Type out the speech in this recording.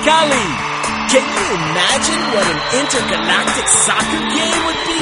Mexicali. Can you imagine what an intergalactic soccer game would be?